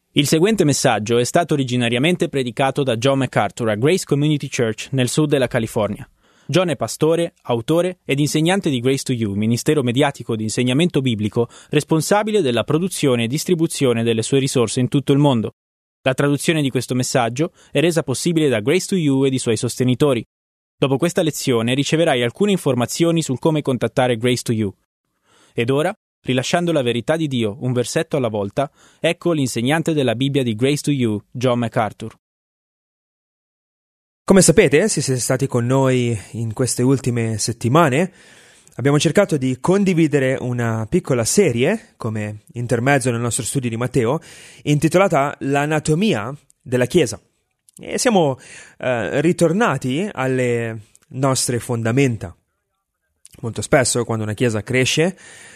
Il seguente messaggio è stato originariamente predicato da John MacArthur a Grace Community Church nel sud della California. John è pastore, autore ed insegnante di Grace to You, ministero mediatico di insegnamento biblico responsabile della produzione e distribuzione delle sue risorse in tutto il mondo. La traduzione di questo messaggio è resa possibile da Grace to You ed i suoi sostenitori. Dopo questa lezione riceverai alcune informazioni sul come contattare Grace to You. Ed ora, rilasciando la verità di Dio un versetto alla volta, ecco l'insegnante della Bibbia di Grace to You, John MacArthur. Come sapete, se siete stati con noi in queste ultime settimane, abbiamo cercato di condividere una piccola serie, come intermezzo nel nostro studio di Matteo, intitolata L'anatomia della Chiesa. E siamo ritornati alle nostre fondamenta. Molto spesso, quando una chiesa cresce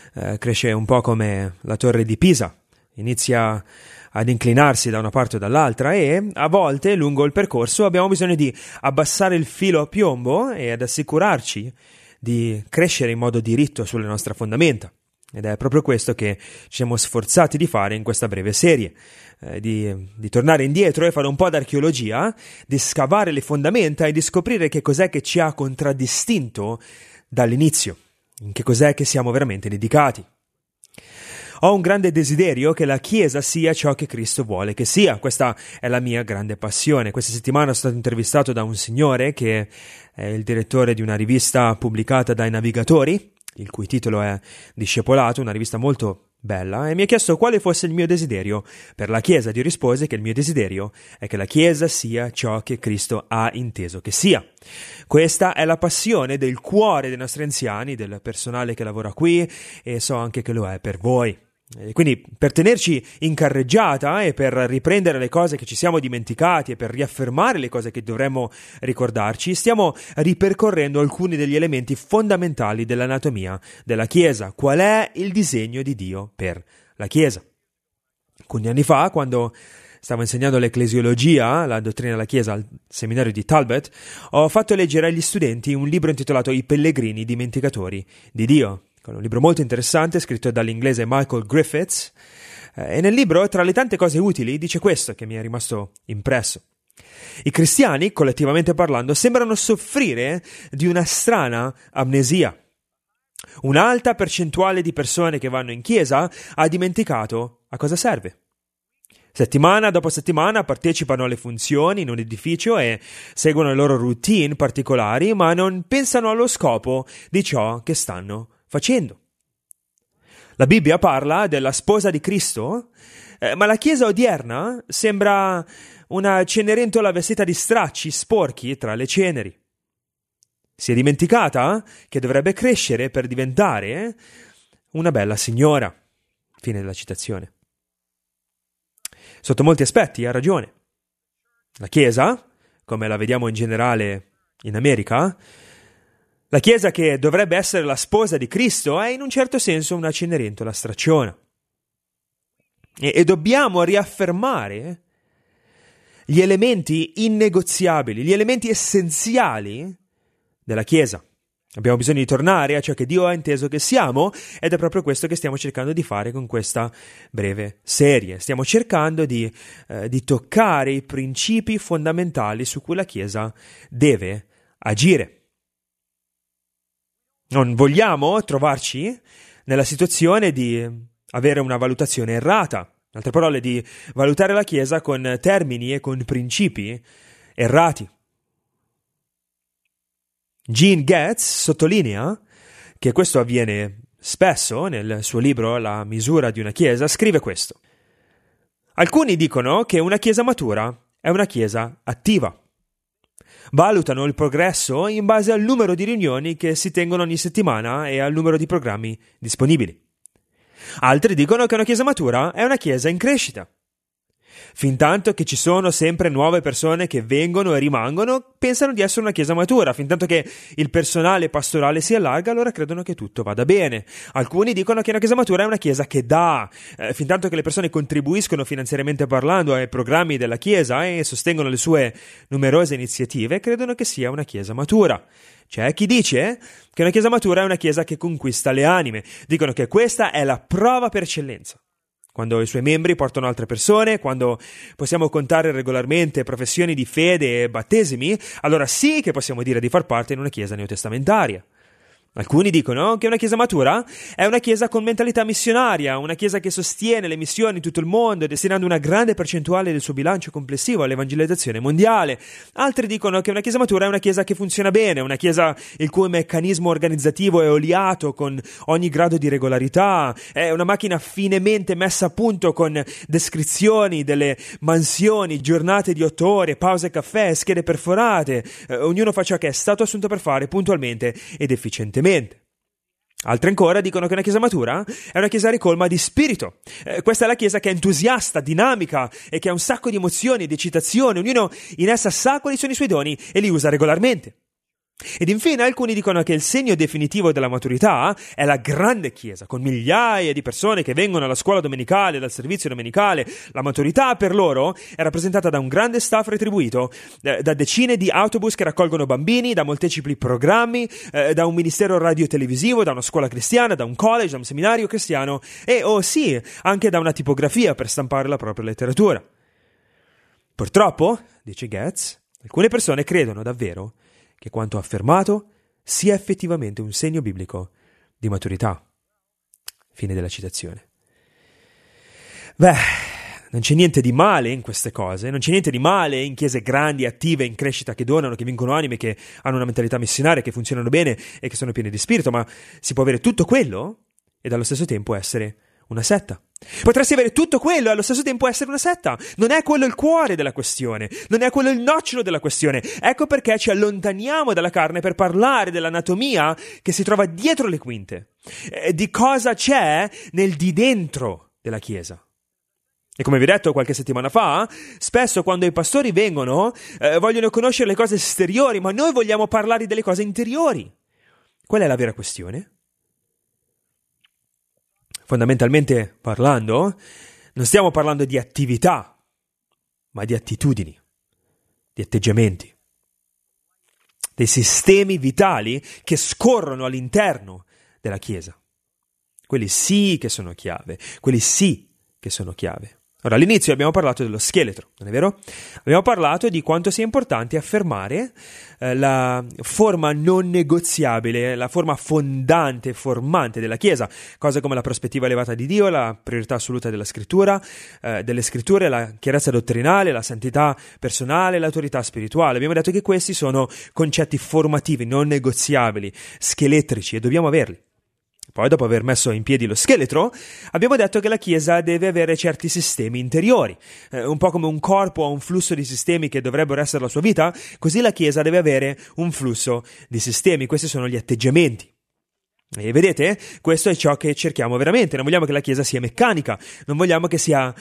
un po' come la torre di Pisa, inizia ad inclinarsi da una parte o dall'altra e a volte lungo il percorso abbiamo bisogno di abbassare il filo a piombo e ad assicurarci di crescere in modo diritto sulle nostre fondamenta. Ed è proprio questo che ci siamo sforzati di fare in questa breve serie, di tornare indietro e fare un po' d'archeologia, di scavare le fondamenta e di scoprire che cos'è che ci ha contraddistinto dall'inizio, in che cos'è che siamo veramente dedicati. Ho un grande desiderio che la Chiesa sia ciò che Cristo vuole che sia. Questa è la mia grande passione. Questa settimana sono stato intervistato da un signore che è il direttore di una rivista pubblicata dai Navigatori, il cui titolo è Discepolato, una rivista molto bella, e mi ha chiesto quale fosse il mio desiderio per la Chiesa. Io rispose che il mio desiderio è che la Chiesa sia ciò che Cristo ha inteso che sia. Questa è la passione del cuore dei nostri anziani, del personale che lavora qui, e so anche che lo è per voi. E quindi per tenerci in carreggiata e per riprendere le cose che ci siamo dimenticati e per riaffermare le cose che dovremmo ricordarci, stiamo ripercorrendo alcuni degli elementi fondamentali dell'anatomia della Chiesa. Qual è il disegno di Dio per la Chiesa? Alcuni anni fa, quando stavo insegnando l'ecclesiologia, la dottrina della Chiesa al seminario di Talbot, ho fatto leggere agli studenti un libro intitolato I pellegrini dimenticatori di Dio. Un libro molto interessante scritto dall'inglese Michael Griffiths, e nel libro, tra le tante cose utili, dice questo che mi è rimasto impresso. I cristiani, collettivamente parlando, sembrano soffrire di una strana amnesia. Un'alta percentuale di persone che vanno in chiesa ha dimenticato a cosa serve. Settimana dopo settimana partecipano alle funzioni in un edificio e seguono le loro routine particolari, ma non pensano allo scopo di ciò che stanno facendo. La Bibbia parla della sposa di Cristo, ma la Chiesa odierna sembra una cenerentola vestita di stracci sporchi tra le ceneri. Si è dimenticata che dovrebbe crescere per diventare una bella signora. Fine della citazione. Sotto molti aspetti ha ragione. La Chiesa, come la vediamo in generale in America, la Chiesa che dovrebbe essere la sposa di Cristo è in un certo senso una cenerentola stracciona. E dobbiamo riaffermare gli elementi innegoziabili, gli elementi essenziali della Chiesa. Abbiamo bisogno di tornare a ciò che Dio ha inteso che siamo, ed è proprio questo che stiamo cercando di fare con questa breve serie. Stiamo cercando di toccare i principi fondamentali su cui la Chiesa deve agire. Non vogliamo trovarci nella situazione di avere una valutazione errata, in altre parole di valutare la Chiesa con termini e con principi errati. Gene Getz sottolinea che questo avviene spesso nel suo libro La misura di una Chiesa, scrive questo. Alcuni dicono che una Chiesa matura è una Chiesa attiva. Valutano il progresso in base al numero di riunioni che si tengono ogni settimana e al numero di programmi disponibili. Altri dicono che una Chiesa matura è una Chiesa in crescita. Fintanto che ci sono sempre nuove persone che vengono e rimangono, pensano di essere una Chiesa matura. Fintanto che il personale pastorale si allarga, allora credono che tutto vada bene. Alcuni dicono che una Chiesa matura è una Chiesa che dà. Fintanto che le persone contribuiscono finanziariamente parlando ai programmi della Chiesa e sostengono le sue numerose iniziative, credono che sia una Chiesa matura. C'è chi dice che una Chiesa matura è una Chiesa che conquista le anime. Dicono che questa è la prova per eccellenza. quando i suoi membri portano altre persone, quando possiamo contare regolarmente professioni di fede e battesimi, allora sì che possiamo dire di far parte di una chiesa neotestamentaria. Alcuni dicono che una chiesa matura è una chiesa con mentalità missionaria, una chiesa che sostiene le missioni in tutto il mondo, destinando una grande percentuale del suo bilancio complessivo all'evangelizzazione mondiale. Altri dicono che una chiesa matura è una chiesa che funziona bene, una chiesa il cui meccanismo organizzativo è oliato con ogni grado di regolarità, è una macchina finemente messa a punto con descrizioni delle mansioni, giornate di 8 ore, pause caffè, schede perforate, ognuno fa ciò che è stato assunto per fare puntualmente ed efficientemente. Altri ancora dicono che una chiesa matura è una chiesa ricolma di spirito. Questa è la chiesa che è entusiasta, dinamica e che ha un sacco di emozioni e di eccitazioni. Ognuno in essa sa quali sono i suoi doni e li usa regolarmente. Ed infine alcuni dicono che il segno definitivo della maturità è la grande chiesa, con migliaia di persone che vengono alla scuola domenicale, dal servizio domenicale. La maturità per loro è rappresentata da un grande staff retribuito, da decine di autobus che raccolgono bambini, da molteplici programmi, da un ministero radio-televisivo, da una scuola cristiana, da un college, da un seminario cristiano e, sì, anche da una tipografia per stampare la propria letteratura. Purtroppo, dice Getz, alcune persone credono davvero che quanto affermato sia effettivamente un segno biblico di maturità. Fine della citazione. Non c'è niente di male in queste cose, non c'è niente di male in chiese grandi, attive, in crescita, che donano, che vincono anime, che hanno una mentalità missionaria, che funzionano bene e che sono piene di spirito, ma si può avere tutto quello ed allo stesso tempo essere una setta. Potresti avere tutto quello e allo stesso tempo essere una setta. Non è quello il cuore della questione, non è quello il nocciolo della questione. Ecco perché ci allontaniamo dalla carne per parlare dell'anatomia che si trova dietro le quinte, di cosa c'è nel di dentro della Chiesa. E come vi ho detto qualche settimana fa, spesso quando i pastori vengono vogliono conoscere le cose esteriori, ma noi vogliamo parlare delle cose interiori. Qual è la vera questione? Fondamentalmente parlando, non stiamo parlando di attività, ma di attitudini, di atteggiamenti, dei sistemi vitali che scorrono all'interno della Chiesa. Quelli sì che sono chiave, quelli sì che sono chiave. Ora, all'inizio abbiamo parlato dello scheletro, non è vero? Abbiamo parlato di quanto sia importante affermare la forma non negoziabile, la forma fondante, formante della Chiesa, cose come la prospettiva elevata di Dio, la priorità assoluta delle scritture, la chiarezza dottrinale, la santità personale, l'autorità spirituale. Abbiamo detto che questi sono concetti formativi, non negoziabili, scheletrici, e dobbiamo averli. Poi, dopo aver messo in piedi lo scheletro, abbiamo detto che la Chiesa deve avere certi sistemi interiori. Un po' come un corpo ha un flusso di sistemi che dovrebbero essere la sua vita, così la Chiesa deve avere un flusso di sistemi. Questi sono gli atteggiamenti. E vedete, questo è ciò che cerchiamo veramente. Non vogliamo che la Chiesa sia meccanica, non vogliamo che sia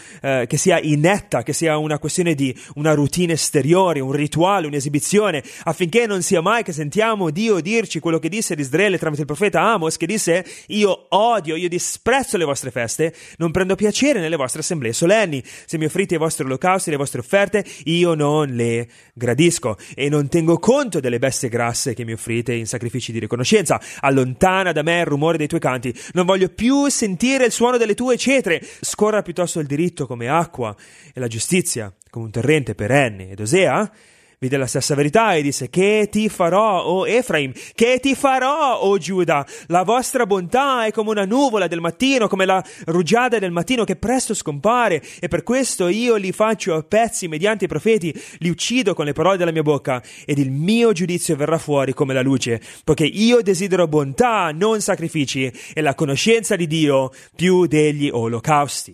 inetta, che sia una questione di una routine esteriore, un rituale, un'esibizione, affinché non sia mai che sentiamo Dio dirci quello che disse ad Israele tramite il profeta Amos, che disse: io disprezzo le vostre feste, non prendo piacere nelle vostre assemblee solenni. Se mi offrite i vostri olocausti e le vostre offerte, io non le gradisco e non tengo conto delle bestie grasse che mi offrite in sacrifici di riconoscenza. Allontana da me il rumore dei tuoi canti, non voglio più sentire il suono delle tue cetre. Scorra piuttosto il diritto come acqua e la giustizia come un torrente perenne. Ed Osea vide la stessa verità e disse: che ti farò, o Efraim? Che ti farò, o Giuda? La vostra bontà è come una nuvola del mattino, come la rugiada del mattino che presto scompare, e per questo io li faccio a pezzi mediante i profeti, li uccido con le parole della mia bocca, ed il mio giudizio verrà fuori come la luce, poiché io desidero bontà, non sacrifici, e la conoscenza di Dio più degli olocausti.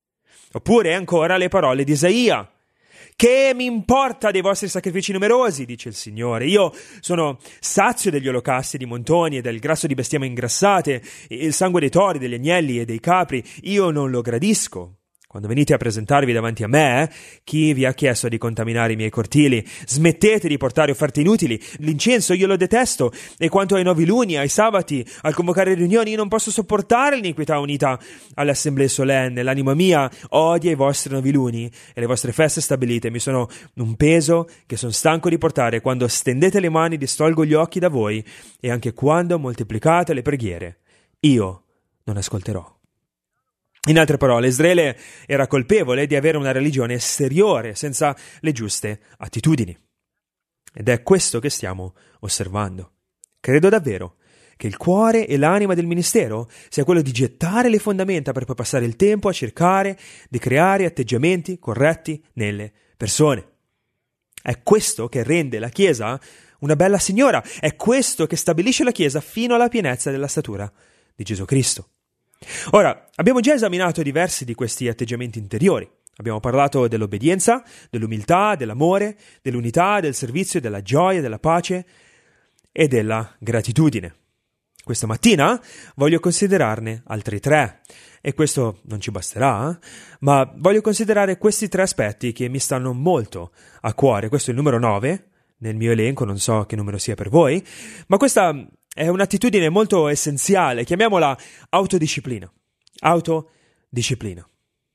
Oppure ancora le parole di Isaia: che mi importa dei vostri sacrifici numerosi, dice il Signore. Io sono sazio degli olocausti di montoni e del grasso di bestiame ingrassate, il sangue dei tori, degli agnelli e dei capri. Io non lo gradisco. Quando venite a presentarvi davanti a me, chi vi ha chiesto di contaminare i miei cortili? Smettete di portare offerte inutili. L'incenso io lo detesto, e quanto ai nuovi luni, ai sabati, al convocare riunioni, io non posso sopportare l'iniquità unita alle assemblee solenni. L'anima mia odia i vostri nuovi luni e le vostre feste stabilite. Mi sono un peso che sono stanco di portare. Quando stendete le mani distolgo gli occhi da voi, e anche quando moltiplicate le preghiere io non ascolterò. In altre parole, Israele era colpevole di avere una religione esteriore, senza le giuste attitudini. Ed è questo che stiamo osservando. Credo davvero che il cuore e l'anima del ministero sia quello di gettare le fondamenta per poi passare il tempo a cercare di creare atteggiamenti corretti nelle persone. È questo che rende la Chiesa una bella signora, è questo che stabilisce la Chiesa fino alla pienezza della statura di Gesù Cristo. Ora, abbiamo già esaminato diversi di questi atteggiamenti interiori. Abbiamo parlato dell'obbedienza, dell'umiltà, dell'amore, dell'unità, del servizio, della gioia, della pace e della gratitudine. Questa mattina voglio considerarne altri 3, e questo non ci basterà, ma voglio considerare questi 3 aspetti che mi stanno molto a cuore. Questo è il numero 9 nel mio elenco, non so che numero sia per voi, ma questa è un'attitudine molto essenziale, chiamiamola autodisciplina. Autodisciplina.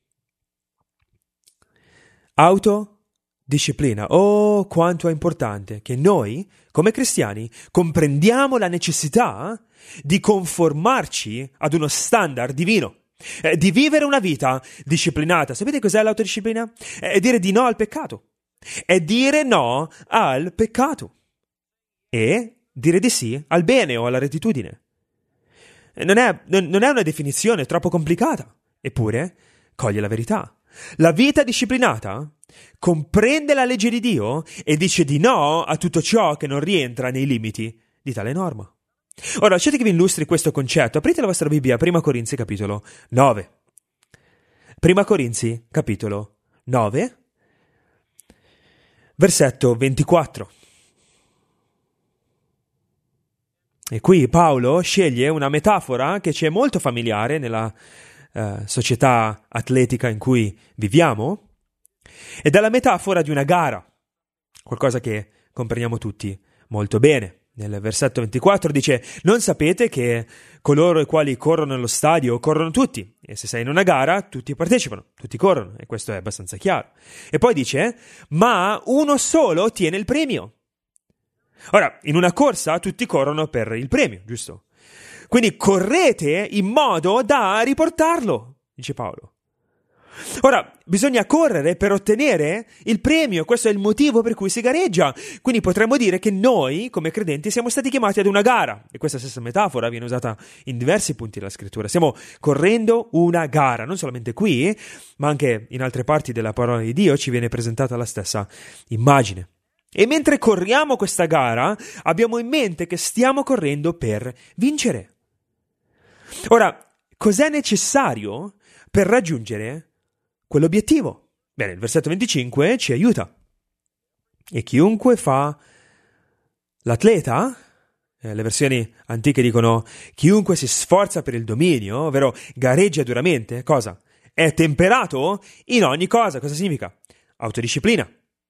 Autodisciplina. Oh, quanto è importante che noi, come cristiani, comprendiamo la necessità di conformarci ad uno standard divino, di vivere una vita disciplinata. Sapete cos'è l'autodisciplina? È dire di no al peccato. È dire no al peccato. E dire di sì al bene o alla rettitudine. Non è una definizione troppo complicata, eppure coglie la verità. La vita disciplinata comprende la legge di Dio e dice di no a tutto ciò che non rientra nei limiti di tale norma. Ora, lasciate che vi illustri questo concetto. Aprite la vostra Bibbia, 1 Corinzi capitolo 9. 1 Corinzi capitolo 9, versetto 24. E qui Paolo sceglie una metafora che ci è molto familiare nella società atletica in cui viviamo, ed è la metafora di una gara, qualcosa che comprendiamo tutti molto bene. Nel versetto 24 dice: non sapete che coloro i quali corrono nello stadio corrono tutti, e se sei in una gara tutti partecipano, tutti corrono, e questo è abbastanza chiaro. E poi dice: ma uno solo ottiene il premio. Ora, in una corsa tutti corrono per il premio, giusto? Quindi correte in modo da riportarlo, dice Paolo. Ora, bisogna correre per ottenere il premio, questo è il motivo per cui si gareggia. Quindi potremmo dire che noi, come credenti, siamo stati chiamati ad una gara, e questa stessa metafora viene usata in diversi punti della scrittura. Stiamo correndo una gara, non solamente qui, ma anche in altre parti della parola di Dio ci viene presentata la stessa immagine. E mentre corriamo questa gara, abbiamo in mente che stiamo correndo per vincere. Ora, cos'è necessario per raggiungere quell'obiettivo? Bene, il versetto 25 ci aiuta. E chiunque fa l'atleta, le versioni antiche dicono chiunque si sforza per il dominio, ovvero gareggia duramente, cosa? È temperato in ogni cosa. Cosa significa? Autodisciplina.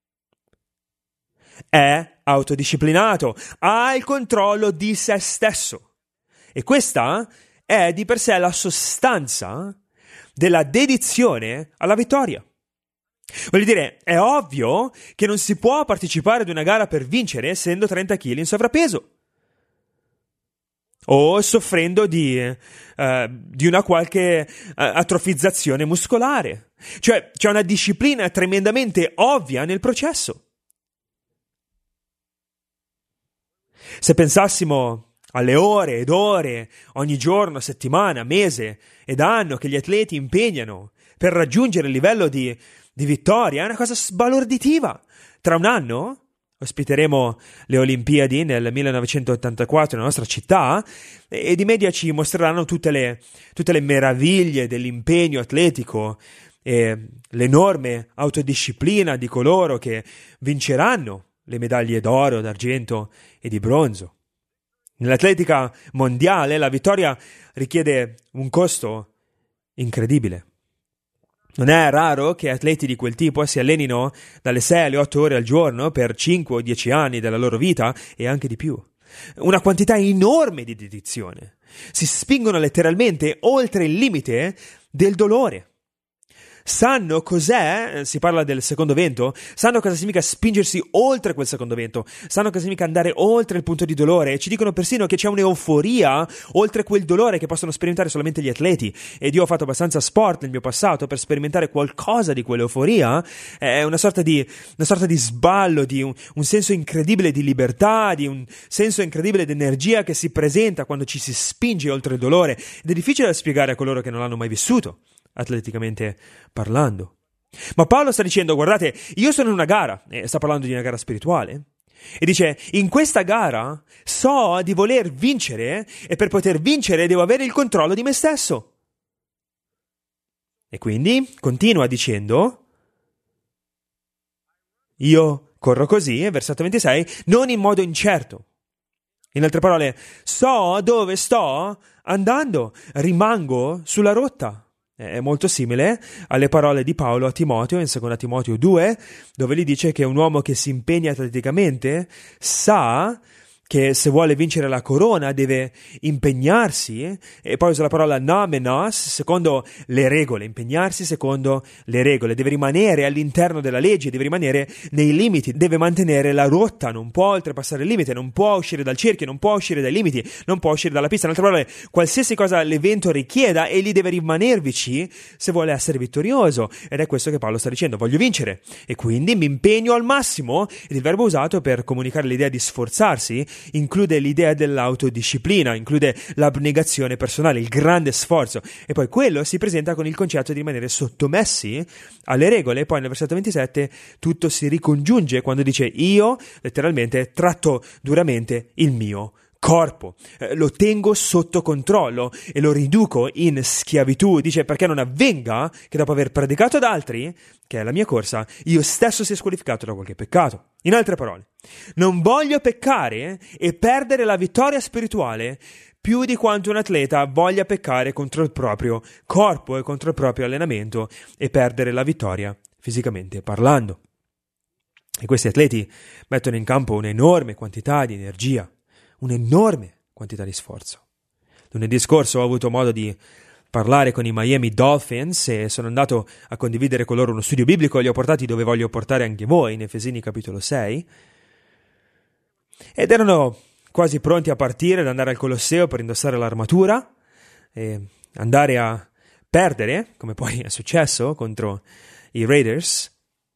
È autodisciplinato, ha il controllo di se stesso. E questa è di per sé la sostanza della dedizione alla vittoria. Voglio dire, è ovvio che non si può partecipare ad una gara per vincere essendo 30 kg in sovrappeso o soffrendo di una qualche atrofizzazione muscolare. Cioè, c'è una disciplina tremendamente ovvia nel processo. Se pensassimo alle ore ed ore, ogni giorno, settimana, mese ed anno che gli atleti impegnano per raggiungere il livello di vittoria, è una cosa sbalorditiva. Tra un anno ospiteremo le Olimpiadi nel 1984 nella nostra città e di media ci mostreranno tutte le meraviglie dell'impegno atletico e l'enorme autodisciplina di coloro che vinceranno le medaglie d'oro, d'argento e di bronzo. Nell'atletica mondiale la vittoria richiede un costo incredibile. Non è raro che atleti di quel tipo si allenino dalle 6 alle 8 ore al giorno per 5 o 10 anni della loro vita e anche di più. Una quantità enorme di dedizione. Si spingono letteralmente oltre il limite del dolore. sanno cos'è, si parla del secondo vento, sanno cosa significa spingersi oltre quel secondo vento, sanno cosa significa andare oltre il punto di dolore, e ci dicono persino che c'è un'euforia oltre quel dolore che possono sperimentare solamente gli atleti. Ed io ho fatto abbastanza sport nel mio passato per sperimentare qualcosa di quell'euforia. È una sorta di sballo, di un senso incredibile di libertà, di un senso incredibile di energia che si presenta quando ci si spinge oltre il dolore, ed è difficile da spiegare a coloro che non l'hanno mai vissuto, atleticamente parlando. Ma Paolo sta dicendo: guardate, io sono in una gara, e sta parlando di una gara spirituale, e dice: in questa gara so di voler vincere, e per poter vincere devo avere il controllo di me stesso. E quindi continua dicendo: io corro così, versetto 26, non in modo incerto. In altre parole, so dove sto andando, rimango sulla rotta. È molto simile alle parole di Paolo a Timoteo in 2 Timoteo 2, dove gli dice che un uomo che si impegna atleticamente sa che se vuole vincere la corona deve impegnarsi, e poi usa la parola namenos, secondo le regole, impegnarsi secondo le regole, deve rimanere all'interno della legge, deve rimanere nei limiti, deve mantenere la rotta, non può oltrepassare il limite, non può uscire dal cerchio, non può uscire dai limiti, non può uscire dalla pista. In altre parole, qualsiasi cosa l'evento richieda, egli deve rimanervici se vuole essere vittorioso, ed è questo che Paolo sta dicendo: voglio vincere, e quindi mi impegno al massimo. Ed il verbo usato per comunicare l'idea di sforzarsi include l'idea dell'autodisciplina, include l'abnegazione personale, il grande sforzo, e poi quello si presenta con il concetto di rimanere sottomessi alle regole. E poi nel versetto 27 tutto si ricongiunge quando dice: io letteralmente tratto duramente il mio corpo, lo tengo sotto controllo e lo riduco in schiavitù. Dice: perché non avvenga che dopo aver predicato ad altri che è la mia corsa, io stesso sia squalificato da qualche peccato. In altre parole, non voglio peccare e perdere la vittoria spirituale più di quanto un atleta voglia peccare contro il proprio corpo e contro il proprio allenamento e perdere la vittoria fisicamente parlando. E questi atleti mettono in campo un'enorme quantità di energia, un'enorme quantità di sforzo. Lunedì scorso ho avuto modo di parlare con i Miami Dolphins e sono andato a condividere con loro uno studio biblico. Li ho portati dove voglio portare anche voi, in Efesini capitolo 6, ed erano quasi pronti a partire, ad andare al Colosseo per indossare l'armatura e andare a perdere, come poi è successo contro i Raiders.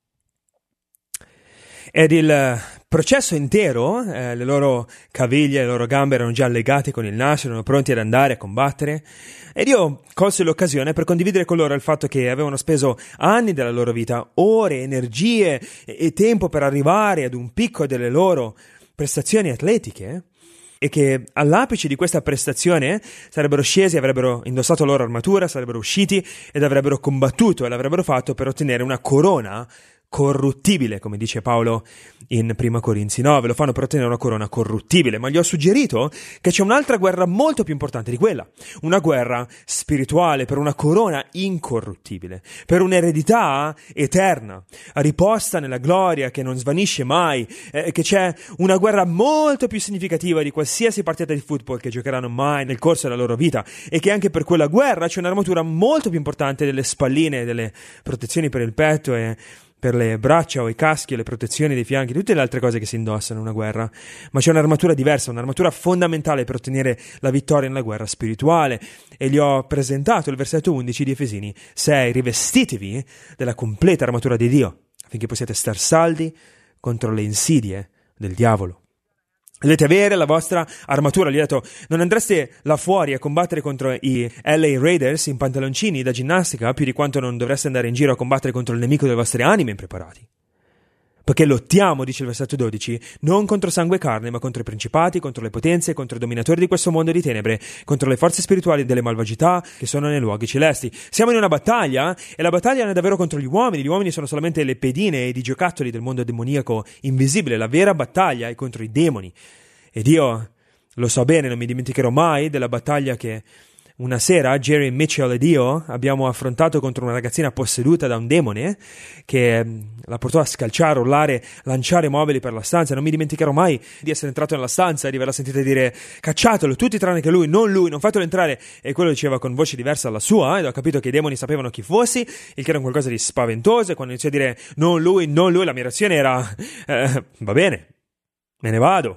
Ed il processo intero, le loro caviglie, le loro gambe erano già legate con il nastro, erano pronti ad andare a combattere, ed io colsi l'occasione per condividere con loro il fatto che avevano speso anni della loro vita, ore, energie e tempo per arrivare ad un picco delle loro prestazioni atletiche, e che all'apice di questa prestazione sarebbero scesi, avrebbero indossato la loro armatura, sarebbero usciti ed avrebbero combattuto, e l'avrebbero fatto per ottenere una corona corruttibile, come dice Paolo in 1 Corinzi 9, lo fanno per ottenere una corona corruttibile. Ma gli ho suggerito che c'è un'altra guerra molto più importante di quella, una guerra spirituale per una corona incorruttibile, per un'eredità eterna, riposta nella gloria che non svanisce mai, che c'è una guerra molto più significativa di qualsiasi partita di football che giocheranno mai nel corso della loro vita, e che anche per quella guerra c'è un'armatura molto più importante delle spalline, delle protezioni per il petto e per le braccia o i caschi, le protezioni dei fianchi, tutte le altre cose che si indossano in una guerra. Ma c'è un'armatura diversa, un'armatura fondamentale per ottenere la vittoria nella guerra spirituale, e gli ho presentato il versetto 11 di Efesini 6: rivestitevi della completa armatura di Dio, affinché possiate star saldi contro le insidie del diavolo. Dovete avere la vostra armatura. Gli ho detto: non andreste là fuori a combattere contro i LA Raiders in pantaloncini da ginnastica più di quanto non dovreste andare in giro a combattere contro il nemico delle vostre anime impreparati. Perché lottiamo, dice il versetto 12, non contro sangue e carne, ma contro i principati, contro le potenze, contro i dominatori di questo mondo di tenebre, contro le forze spirituali delle malvagità che sono nei luoghi celesti. Siamo in una battaglia, e la battaglia non è davvero contro gli uomini. Gli uomini sono solamente le pedine ed i giocattoli del mondo demoniaco invisibile. La vera battaglia è contro i demoni. Ed io lo so bene, non mi dimenticherò mai della battaglia che Una sera Jerry Mitchell ed io abbiamo affrontato contro una ragazzina posseduta da un demone che la portò a scalciare, urlare, lanciare mobili per la stanza. Non mi dimenticherò mai di essere entrato nella stanza e di averla sentita dire: cacciatelo, tutti tranne che lui, non fatelo entrare. E quello diceva con voce diversa dalla sua, ed ho capito che i demoni sapevano chi fossi, il che era qualcosa di spaventoso. E quando iniziò a dire non lui, la mia reazione era va bene, me ne vado.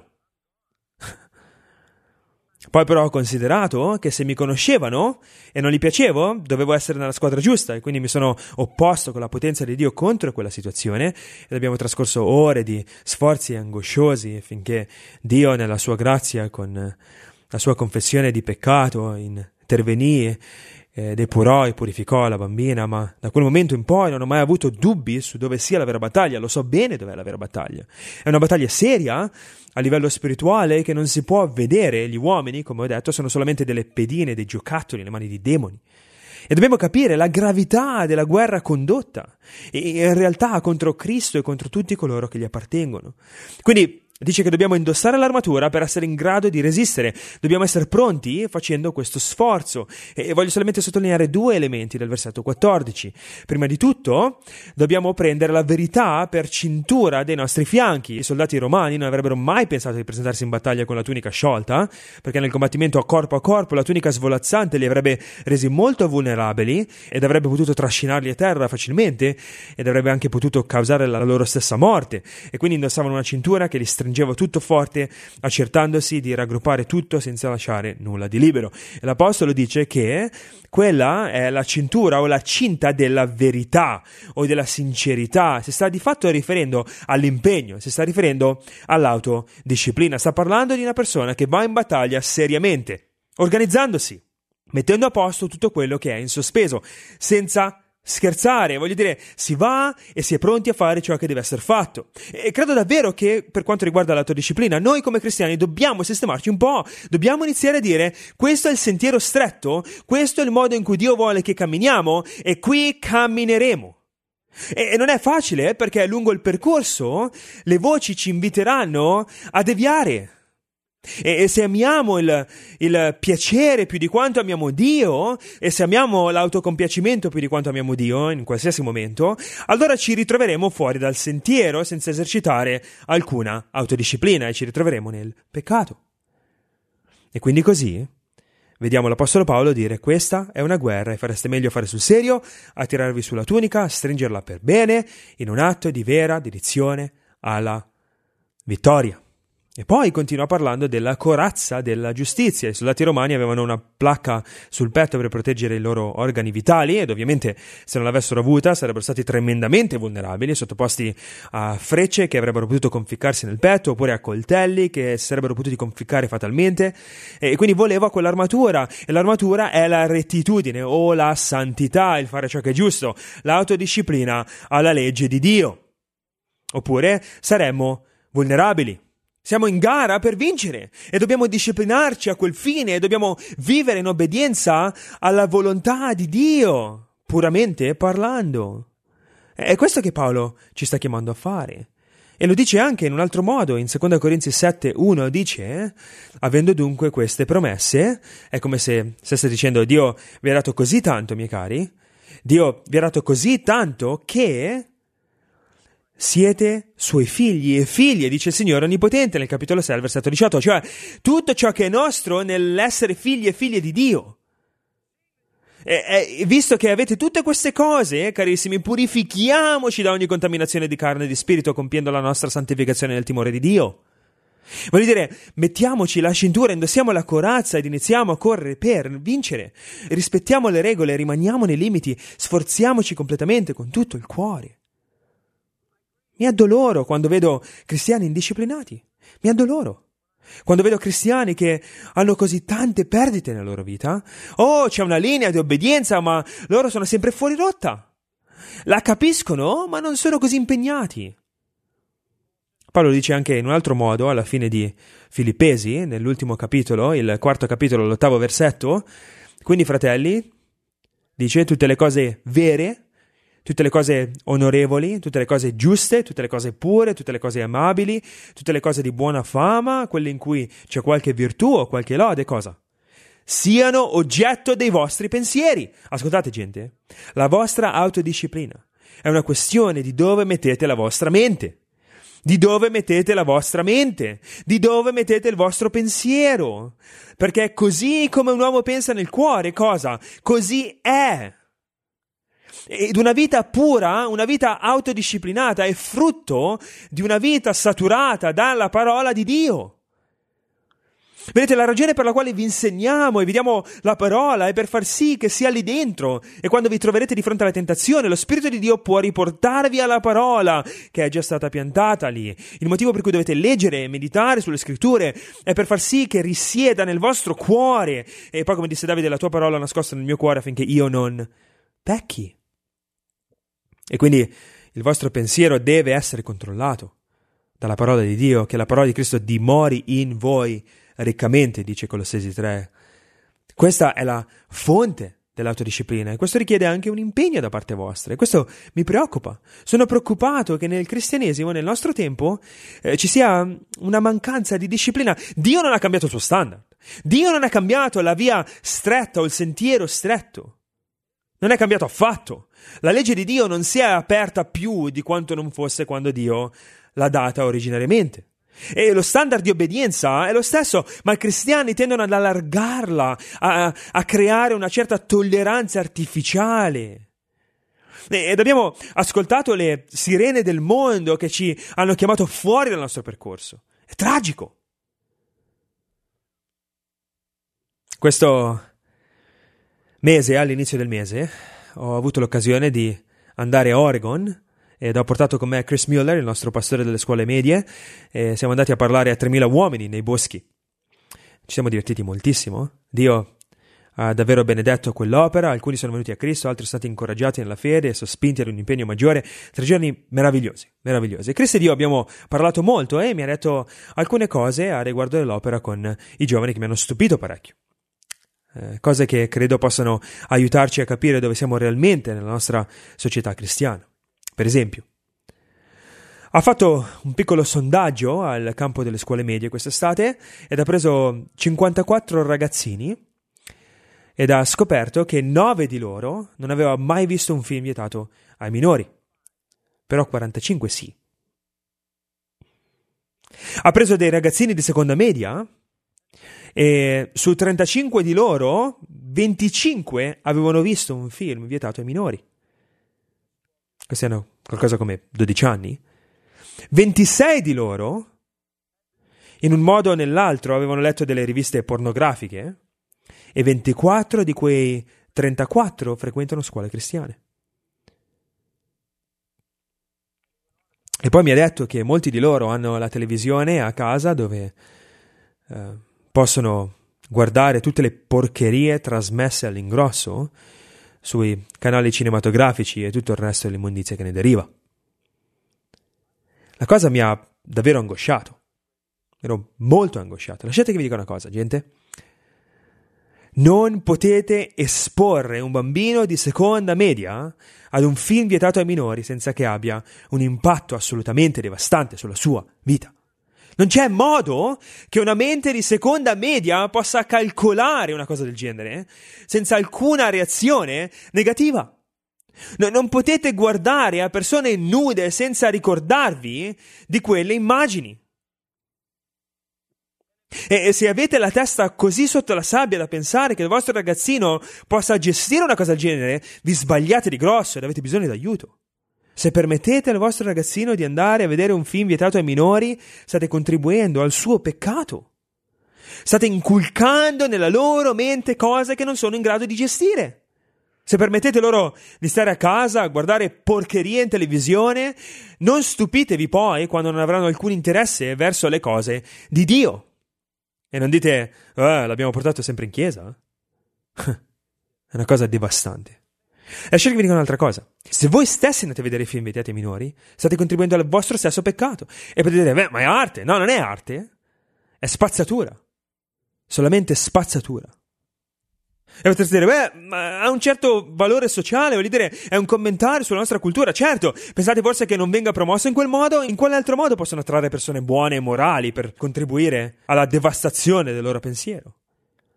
Poi però ho considerato che se mi conoscevano e non gli piacevo, dovevo essere nella squadra giusta, e quindi mi sono opposto con la potenza di Dio contro quella situazione, ed abbiamo trascorso ore di sforzi angosciosi finché Dio, nella sua grazia, con la sua confessione di peccato, intervenì, depurò e purificò la bambina. Ma da quel momento in poi non ho mai avuto dubbi su dove sia la vera battaglia. Lo so bene dov'è la vera battaglia. È una battaglia seria a livello spirituale che non si può vedere. Gli uomini, come ho detto, sono solamente delle pedine, dei giocattoli nelle mani di demoni. E dobbiamo capire la gravità della guerra condotta, e in realtà contro Cristo e contro tutti coloro che gli appartengono. Quindi dice che dobbiamo indossare l'armatura per essere in grado di resistere. Dobbiamo essere pronti facendo questo sforzo. E voglio solamente sottolineare 2 elementi del versetto 14. Prima di tutto, dobbiamo prendere la verità per cintura dei nostri fianchi. I soldati romani non avrebbero mai pensato di presentarsi in battaglia con la tunica sciolta, perché nel combattimento a corpo la tunica svolazzante li avrebbe resi molto vulnerabili ed avrebbe potuto trascinarli a terra facilmente, ed avrebbe anche potuto causare la loro stessa morte. E quindi indossavano una cintura che li stringeva tutto forte, accertandosi di raggruppare tutto senza lasciare nulla di libero. E l'apostolo dice che quella è la cintura o la cinta della verità o della sincerità. Si sta di fatto riferendo all'impegno, si sta riferendo all'autodisciplina. Sta parlando di una persona che va in battaglia seriamente, organizzandosi, mettendo a posto tutto quello che è in sospeso, senza scherzare. Voglio dire, si va e si è pronti a fare ciò che deve essere fatto. E credo davvero che, per quanto riguarda l'autodisciplina, noi come cristiani dobbiamo sistemarci un po'. Dobbiamo iniziare a dire: questo è il sentiero stretto, questo è il modo in cui Dio vuole che camminiamo, e qui cammineremo. E non è facile, perché lungo il percorso le voci ci inviteranno a deviare. E se amiamo il piacere più di quanto amiamo Dio, e se amiamo l'autocompiacimento più di quanto amiamo Dio in qualsiasi momento, allora ci ritroveremo fuori dal sentiero senza esercitare alcuna autodisciplina, e ci ritroveremo nel peccato. E quindi così vediamo l'apostolo Paolo dire: questa è una guerra e fareste meglio a fare sul serio, a tirarvi sulla tunica, a stringerla per bene, in un atto di vera dedizione alla vittoria. E poi continua parlando della corazza della giustizia. I soldati romani avevano una placca sul petto per proteggere i loro organi vitali, ed ovviamente se non l'avessero avuta sarebbero stati tremendamente vulnerabili, sottoposti a frecce che avrebbero potuto conficcarsi nel petto, oppure a coltelli che si sarebbero potuti conficcare fatalmente. E quindi voleva quell'armatura, e l'armatura è la rettitudine o la santità, il fare ciò che è giusto, l'autodisciplina alla legge di Dio. Oppure saremmo vulnerabili. Siamo in gara per vincere e dobbiamo disciplinarci a quel fine, e dobbiamo vivere in obbedienza alla volontà di Dio, puramente parlando. È questo che Paolo ci sta chiamando a fare. E lo dice anche in un altro modo, in 2 Corinzi 7:1 dice: avendo dunque queste promesse, è come se stesse dicendo: Dio vi ha dato così tanto, miei cari, Dio vi ha dato così tanto che siete suoi figli e figlie, dice il Signore Onnipotente nel capitolo 6, versetto 18, cioè tutto ciò che è nostro nell'essere figli e figlie di Dio. E visto che avete tutte queste cose, carissimi, purifichiamoci da ogni contaminazione di carne e di spirito, compiendo la nostra santificazione nel timore di Dio. Voglio dire, mettiamoci la cintura, indossiamo la corazza ed iniziamo a correre per vincere. Rispettiamo le regole, rimaniamo nei limiti, sforziamoci completamente con tutto il cuore. Mi addoloro quando vedo cristiani indisciplinati. Mi addoloro quando vedo cristiani che hanno così tante perdite nella loro vita. Oh, c'è una linea di obbedienza, ma loro sono sempre fuori rotta. La capiscono, ma non sono così impegnati. Paolo dice anche in un altro modo, alla fine di Filippesi, nell'ultimo capitolo, il 4º capitolo, l'8º versetto: quindi, fratelli, dice, tutte le cose vere, tutte le cose onorevoli, tutte le cose giuste, tutte le cose pure, tutte le cose amabili, tutte le cose di buona fama, quelle in cui c'è qualche virtù o qualche lode, cosa? siano oggetto dei vostri pensieri. Ascoltate, gente, la vostra autodisciplina è una questione di dove mettete la vostra mente. Di dove mettete la vostra mente, di dove mettete il vostro pensiero, perché così come un uomo pensa nel cuore, cosa? Così è. Ed una vita pura, una vita autodisciplinata è frutto di una vita saturata dalla parola di Dio. Vedete, la ragione per la quale vi insegniamo e vi diamo la parola è per far sì che sia lì dentro, e quando vi troverete di fronte alla tentazione, lo Spirito di Dio può riportarvi alla parola che è già stata piantata lì. Il motivo per cui dovete leggere e meditare sulle scritture è per far sì che risieda nel vostro cuore, e poi, come disse Davide, la tua parola è nascosta nel mio cuore affinché io non pecchi. E quindi il vostro pensiero deve essere controllato dalla parola di Dio, che la parola di Cristo dimori in voi riccamente, dice Colossesi 3. Questa è la fonte dell'autodisciplina, e questo richiede anche un impegno da parte vostra, e questo mi preoccupa. Sono preoccupato che nel cristianesimo, nel nostro tempo, ci sia una mancanza di disciplina. Dio non ha cambiato il suo standard. Dio non ha cambiato la via stretta o il sentiero stretto. Non è cambiato affatto. La legge di Dio non si è aperta più di quanto non fosse quando Dio l'ha data originariamente. E lo standard di obbedienza è lo stesso, ma i cristiani tendono ad allargarla, a creare una certa tolleranza artificiale. Ed abbiamo ascoltato le sirene del mondo che ci hanno chiamato fuori dal nostro percorso. È tragico. Questo mese, all'inizio del mese, ho avuto l'occasione di andare a Oregon, ed ho portato con me Chris Mueller, il nostro pastore delle scuole medie, e siamo andati a parlare a 3.000 uomini nei boschi. Ci siamo divertiti moltissimo. Dio ha davvero benedetto quell'opera, alcuni sono venuti a Cristo, altri sono stati incoraggiati nella fede e sospinti ad un impegno maggiore. 3 giorni meravigliosi. E Chris e io abbiamo parlato molto, e mi ha detto alcune cose a riguardo dell'opera con i giovani che mi hanno stupito parecchio. Cose che credo possano aiutarci a capire dove siamo realmente nella nostra società cristiana. Per esempio, ha fatto un piccolo sondaggio al campo delle scuole medie quest'estate ed ha preso 54 ragazzini ed ha scoperto che 9 di loro non aveva mai visto un film vietato ai minori, però 45 sì. Ha preso dei ragazzini di seconda media e su 35 di loro 25 avevano visto un film vietato ai minori. Questi hanno qualcosa come 12 anni. 26 di loro, in un modo o nell'altro, avevano letto delle riviste pornografiche, e 24 di quei 34 frequentano scuole cristiane. E poi mi ha detto che molti di loro hanno la televisione a casa dove possono guardare tutte le porcherie trasmesse all'ingrosso sui canali cinematografici e tutto il resto dell'immondizia che ne deriva. La cosa mi ha davvero angosciato. Ero molto angosciato. Lasciate che vi dica una cosa, gente. Non potete esporre un bambino di seconda media ad un film vietato ai minori senza che abbia un impatto assolutamente devastante sulla sua vita. Non c'è modo che una mente di seconda media possa calcolare una cosa del genere senza alcuna reazione negativa. Non potete guardare a persone nude senza ricordarvi di quelle immagini. E se avete la testa così sotto la sabbia da pensare che il vostro ragazzino possa gestire una cosa del genere, vi sbagliate di grosso ed avete bisogno di aiuto. Se permettete al vostro ragazzino di andare a vedere un film vietato ai minori, state contribuendo al suo peccato. State inculcando nella loro mente cose che non sono in grado di gestire. Se permettete loro di stare a casa a guardare porcherie in televisione, non stupitevi poi quando non avranno alcun interesse verso le cose di Dio. E non dite, l'abbiamo portato sempre in chiesa. È una cosa devastante. Lasciate che vi dica un'altra cosa. Se voi stessi andate a vedere film vietati ai minori, state contribuendo al vostro stesso peccato. E potete dire, ma è arte? No, non è arte. È spazzatura. Solamente spazzatura. E potreste dire, ma ha un certo valore sociale, voglio dire, è un commentario sulla nostra cultura. Certo, pensate forse che non venga promosso in quel modo? In quale altro modo possono attrarre persone buone e morali per contribuire alla devastazione del loro pensiero?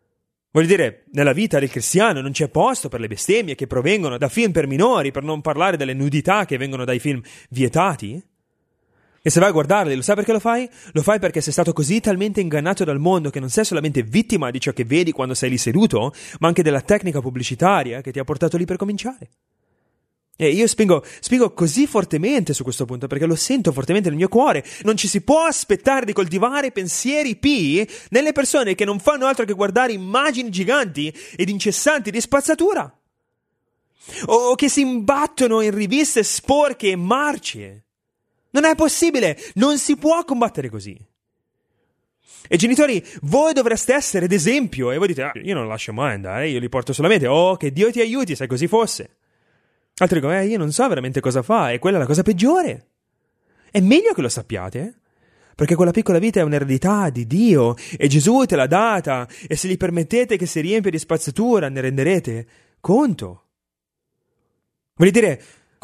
Voglio dire, nella vita del cristiano non c'è posto per le bestemmie che provengono da film per minori, per non parlare delle nudità che vengono dai film vietati. E se vai a guardarli, lo sai perché lo fai? Lo fai perché sei stato così talmente ingannato dal mondo che non sei solamente vittima di ciò che vedi quando sei lì seduto, ma anche della tecnica pubblicitaria che ti ha portato lì per cominciare. E io spingo così fortemente su questo punto perché lo sento fortemente nel mio cuore. Non ci si può aspettare di coltivare pensieri pii nelle persone che non fanno altro che guardare immagini giganti ed incessanti di spazzatura. O che si imbattono in riviste sporche e marce. Non è possibile, non si può combattere così. E genitori, voi dovreste essere d'esempio. E voi dite, io non lascio mai andare, io li porto solamente, che Dio ti aiuti se così fosse. Altri dicono, io non so veramente cosa fa, e quella è la cosa peggiore. È meglio che lo sappiate, perché quella piccola vita è un'eredità di Dio, e Gesù te l'ha data, e se gli permettete che si riempie di spazzatura, ne renderete conto. Vuol dire,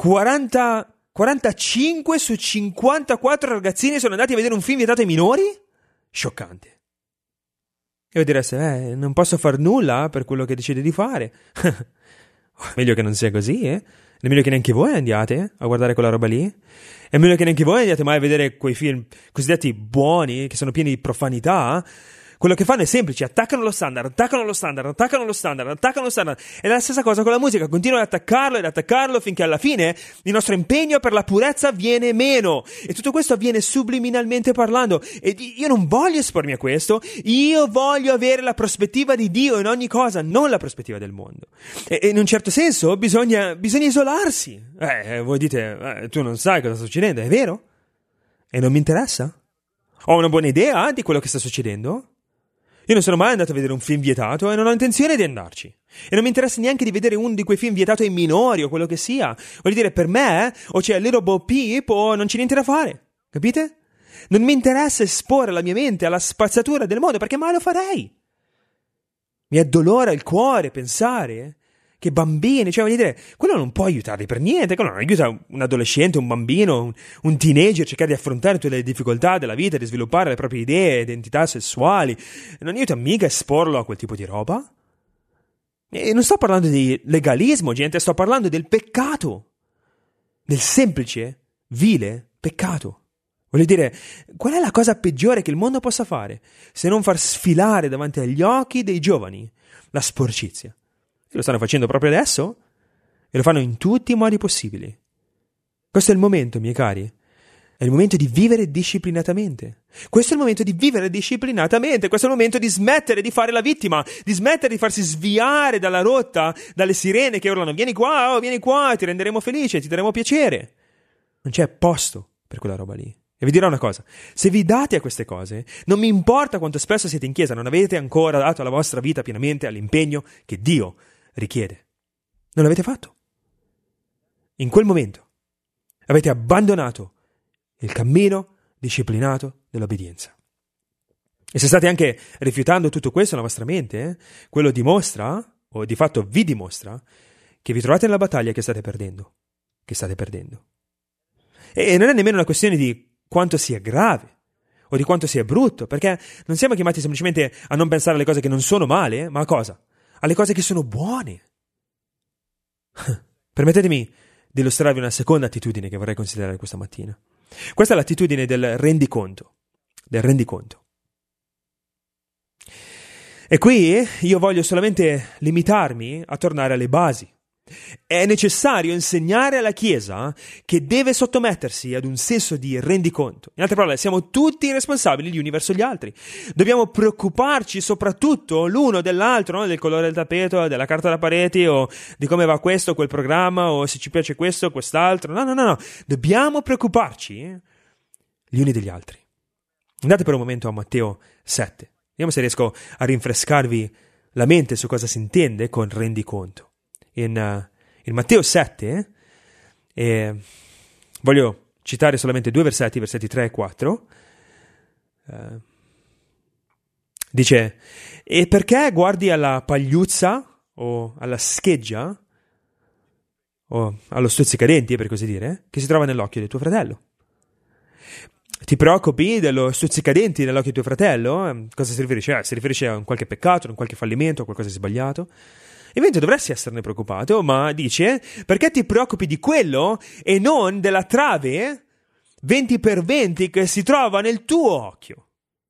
45 su 54 ragazzini sono andati a vedere un film vietato ai minori? Scioccante. E voi direste, non posso far nulla per quello che decide di fare. Meglio che non sia così, È meglio che neanche voi andiate a guardare quella roba lì. È meglio che neanche voi andiate mai a vedere quei film cosiddetti buoni, che sono pieni di profanità. Quello che fanno è semplice, attaccano lo standard. E la stessa cosa con la musica, continuano ad attaccarlo finché alla fine il nostro impegno per la purezza viene meno. E tutto questo avviene subliminalmente parlando. E io non voglio espormi a questo, io voglio avere la prospettiva di Dio in ogni cosa, non la prospettiva del mondo. E in un certo senso bisogna isolarsi. Voi dite, tu non sai cosa sta succedendo, è vero? E non mi interessa? Ho una buona idea di quello che sta succedendo? Io non sono mai andato a vedere un film vietato e non ho intenzione di andarci. E non mi interessa neanche di vedere uno di quei film vietato ai minori o quello che sia. Voglio dire, per me, o c'è Little Bo Peep o non c'è niente da fare. Capite? Non mi interessa esporre la mia mente alla spazzatura del mondo, perché mai lo farei. Mi addolora il cuore pensare che bambini, voglio dire, quello non può aiutarli per niente, quello non aiuta un adolescente, un bambino, un teenager a cercare di affrontare tutte le difficoltà della vita, di sviluppare le proprie idee, identità sessuali. Non aiuta mica a esporlo a quel tipo di roba. E non sto parlando di legalismo, gente, sto parlando del peccato, del semplice, vile peccato. Voglio dire, qual è la cosa peggiore che il mondo possa fare se non far sfilare davanti agli occhi dei giovani la sporcizia? Lo stanno facendo proprio adesso e lo fanno in tutti i modi possibili. Questo è il momento, miei cari. È il momento di vivere disciplinatamente. Questo è il momento di vivere disciplinatamente. Questo è il momento di smettere di fare la vittima, di smettere di farsi sviare dalla rotta, dalle sirene che urlano vieni qua, ti renderemo felice, ti daremo piacere. Non c'è posto per quella roba lì. E vi dirò una cosa, se vi date a queste cose, non mi importa quanto spesso siete in chiesa, non avete ancora dato la vostra vita pienamente all'impegno che Dio richiede. Non l'avete fatto. In quel momento avete abbandonato il cammino disciplinato dell'obbedienza. E se state anche rifiutando tutto questo nella vostra mente, quello dimostra, o di fatto vi dimostra, che vi trovate nella battaglia che state perdendo. E non è nemmeno una questione di quanto sia grave o di quanto sia brutto, perché non siamo chiamati semplicemente a non pensare alle cose che non sono male, ma a cosa? Alle cose che sono buone. Permettetemi di illustrarvi una seconda attitudine che vorrei considerare questa mattina. Questa è l'attitudine del rendiconto. E qui io voglio solamente limitarmi a tornare alle basi. È necessario insegnare alla Chiesa che deve sottomettersi ad un senso di rendiconto. In altre parole, siamo tutti responsabili gli uni verso gli altri. Dobbiamo preoccuparci soprattutto l'uno dell'altro, no? Del colore del tappeto, della carta da pareti, o di come va questo o quel programma, o se ci piace questo o quest'altro. No. Dobbiamo preoccuparci gli uni degli altri. Andate per un momento a Matteo 7. Vediamo se riesco a rinfrescarvi la mente su cosa si intende con rendiconto. In Matteo 7, voglio citare solamente due versetti 3 e 4, dice: e perché guardi alla pagliuzza o alla scheggia o allo stuzzicadenti, per così dire, che si trova nell'occhio del tuo fratello, Ti preoccupi dello stuzzicadenti nell'occhio di tuo fratello? Cosa si riferisce? Si riferisce a un qualche peccato, a un qualche fallimento, a qualcosa di sbagliato? Ovviamente dovresti esserne preoccupato, ma dice, perché ti preoccupi di quello e non della trave 20x20 che si trova nel tuo occhio?